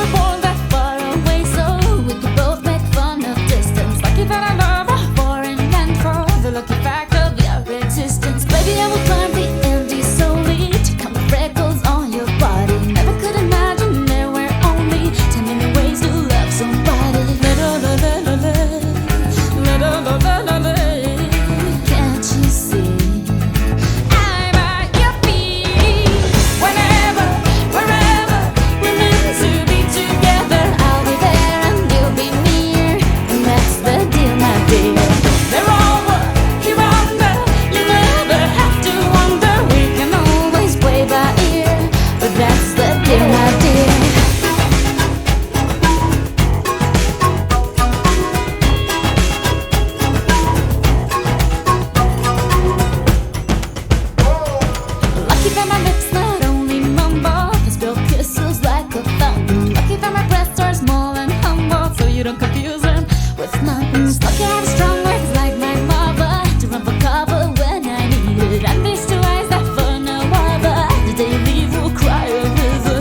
were born that far away, so we could both make fun of distance. Lucky that I love her for and for the lucky fact of your existence. Baby, I will climb the Andes solely to count the freckles on your body. Never could imagine there were only 10 million ways to love somebody. Can't you see? I'm at your feet. Whenever, wherever we're meant to be together, I'll be there and you'll be near, and that's the deal, my dear. They're over, here under. You never have to wonder. We can always play by ear, but that's the deal, my dear. Lucky that my lips not only mumble, they spill kisses like a fountain. Lucky that my breasts are small and humble, so you don't confuse them with mountains. Lucky I have strong words like my mother to run for cover when I need it. And these two eyes that for no other, the day you leave will cry a river.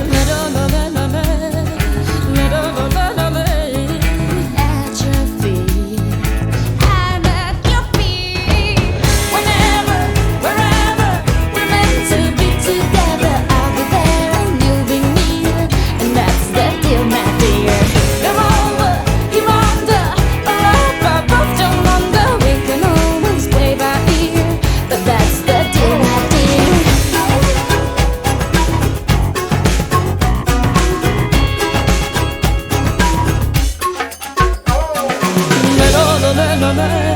At your feet, I'm at your feet. Whenever, wherever we're meant to be together, I'll be there and you'll be near, and that's the deal, my dear. They're over, you're under, or up above, don't wonder. We can always play by ear, but that's the deal, my dear. La la la la la la.